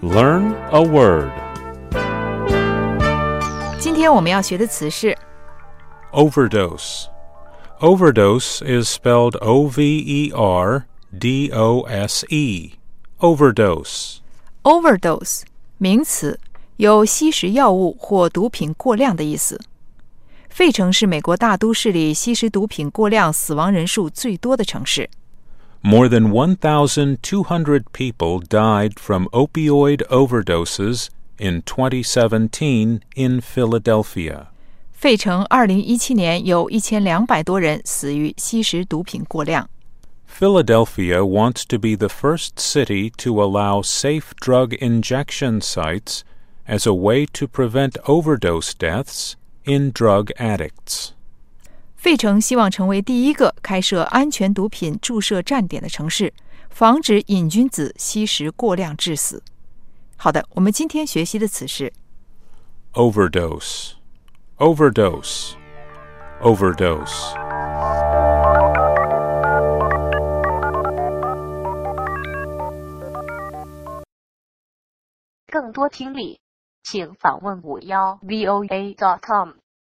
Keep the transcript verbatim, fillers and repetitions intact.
Learn a word. 今天我们要学的词是 Overdose. Overdose is spelled O V E R D O S E. Overdose. overdose 名词，有吸食药物或毒品过量的意思。费城是美国大都市里吸食毒品过量死亡人数最多的城市。 More than one thousand two hundred people died from opioid overdoses in twenty seventeen in Philadelphia. 费城二零一七年有一千两百多人死于吸食毒品过量。 Philadelphia wants to be the first city to allow safe drug injection sites as a way to prevent overdose deaths in drug addicts. 费城希望成为第一个开设安全毒品注射站点的城市，防止瘾君子吸食过量致死。好的，我们今天学习的词是 Overdose. Overdose. Overdose. 更多听力，请访问五幺 V O A dot com。